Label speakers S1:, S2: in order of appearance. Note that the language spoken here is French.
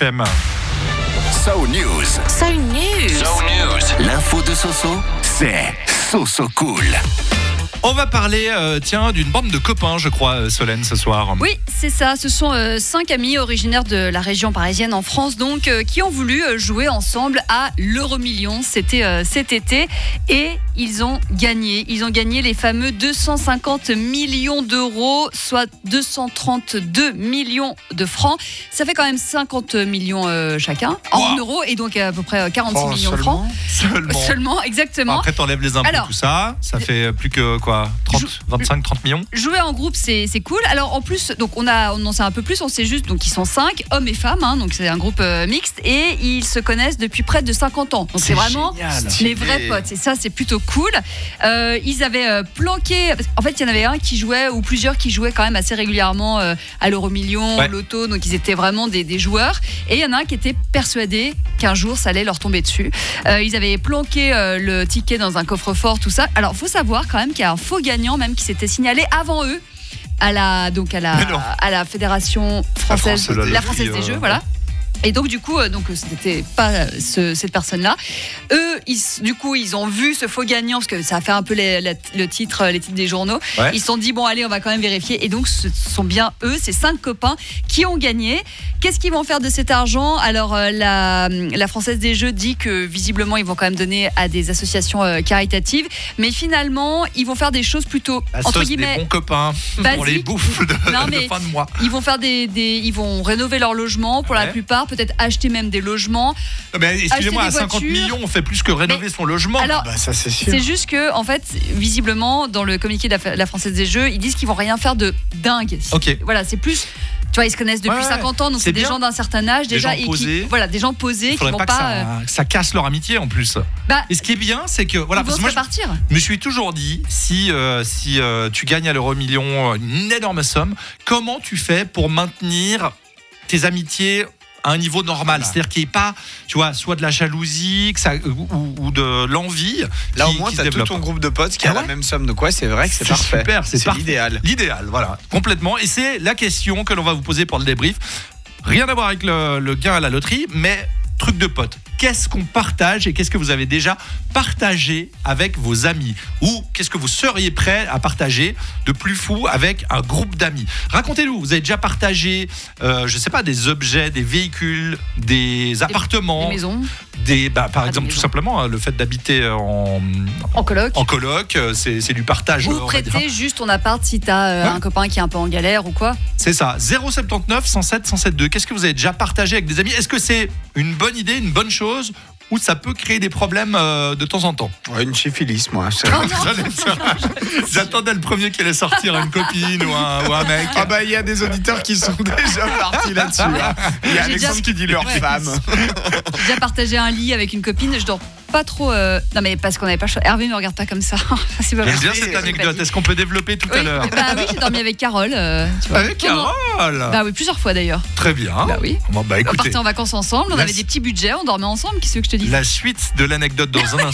S1: FM.
S2: So News.
S3: So News.
S2: So News. L'info de Soso, c'est Soso Cool.
S1: On va parler, d'une bande de copains, je crois, Solène, ce soir.
S4: Oui, c'est ça. Ce sont 5 amis originaires de la région parisienne en France, donc, qui ont voulu jouer ensemble à l'Euro-Million. C'était cet été et ils ont gagné. Ils ont gagné les fameux 250 millions d'euros, soit 232 millions de francs. Ça fait quand même 50 millions chacun en euros et donc à peu près 46 millions de francs. Seulement, exactement.
S1: Après, t'enlèves les impôts, tout ça. Ça fait plus que quoi 25-30 millions.
S4: Jouer en groupe, c'est cool. Alors en plus, donc on en sait un peu plus. On sait juste donc ils sont 5 hommes et femmes. Donc c'est un groupe mixte et ils se connaissent depuis près de 50 ans. Donc c'est vraiment génial. Les vrais potes. Et ça, c'est plutôt cool. Ils avaient planqué. En fait, il y en avait un qui jouait ou plusieurs qui jouaient quand même assez régulièrement à l'Euro-Million, au Loto. Donc ils étaient vraiment des joueurs. Et il y en a un qui était persuadé qu'un jour ça allait leur tomber dessus. Ils avaient planqué le ticket dans un coffre-fort, tout ça. Alors faut savoir quand même qu'il y a un faux gagnant même qui s'était signalé avant eux à la fédération française, la française des jeux, voilà. Et donc du coup, c'était pas cette personne-là. Eux, ils ont vu ce faux gagnant parce que ça a fait un peu les titres des journaux. Ouais. Ils se sont dit bon allez, on va quand même vérifier. Et donc ce sont bien eux, ces 5 copains qui ont gagné. Qu'est-ce qu'ils vont faire de cet argent ? Alors la Française des Jeux dit que visiblement ils vont quand même donner à des associations caritatives, mais finalement ils vont faire des choses plutôt entre guillemets
S1: des bons copains
S4: basiques.
S1: Pour les bouffes de fin de mois.
S4: Ils vont faire ils vont rénover leur logement pour la plupart. Peut-être acheter même des logements.
S1: Mais excusez-moi, à 50 millions, on fait plus que rénover son logement.
S4: Alors,
S1: ça c'est sûr.
S4: C'est juste que, en fait, visiblement, dans le communiqué de la Française des Jeux, ils disent qu'ils vont rien faire de dingue.
S1: Ok.
S4: Voilà, c'est plus. Tu vois, ils se connaissent depuis 50 ans, donc c'est des gens d'un certain âge déjà.
S1: Des
S4: gens posés.
S1: Il faudrait
S4: qui vont
S1: que ça casse leur amitié en plus. Et ce qui est bien, c'est que voilà, parce que moi, je me suis toujours dit, si tu gagnes à l'Euro-Million une énorme somme, comment tu fais pour maintenir tes amitiés à un niveau normal, c'est-à-dire qu'il n'y ait pas, tu vois, soit de la jalousie ou de l'envie.
S5: Là, au moins, tu as tout ton groupe de potes qui a la même somme. Donc, c'est vrai que c'est parfait.
S1: Super, c'est
S5: l'idéal.
S1: L'idéal, voilà, complètement. Et c'est la question que l'on va vous poser pour le débrief. Rien à voir avec le gain à la loterie, mais truc de potes. Qu'est-ce qu'on partage et qu'est-ce que vous avez déjà partagé avec vos amis ? Ou qu'est-ce que vous seriez prêt à partager de plus fou avec un groupe d'amis ? Racontez-nous, vous avez déjà partagé, je sais pas, des objets, des véhicules, des appartements,
S4: des maisons.
S1: Par exemple, tout simplement, le fait d'habiter en coloc, c'est du partage.
S4: Ou prêter juste ton appart si t'as un copain qui est un peu en galère ou quoi.
S1: C'est ça, 079 107 107 Qu'est-ce que vous avez déjà partagé avec des amis ? Est-ce que c'est une bonne idée, une bonne chose ou ça peut créer des problèmes de temps en temps ?
S5: Une syphilis, moi.
S1: J'attendais le premier qui allait sortir, une copine ou un mec.
S5: Il y a des auditeurs qui sont déjà partis là-dessus. Il y a Alexandre qui dit leur femme.
S4: J'ai déjà partagé un lit avec une copine, je dors pas trop. Non, mais parce qu'on n'avait pas. Hervé ne regarde pas comme ça. C'est pas
S1: J'aime bien cette anecdote. Est-ce qu'on peut développer tout à l'heure ?
S4: Oui, j'ai dormi avec Carole. Tu vois.
S1: Avec Carole ?
S4: Oui, plusieurs fois d'ailleurs.
S1: Très bien.
S4: Oui.
S1: Écoutez,
S4: on partait en vacances ensemble, on avait des petits budgets, on dormait ensemble. Qu'est-ce que je te dis ?
S1: La suite de l'anecdote dans un instant.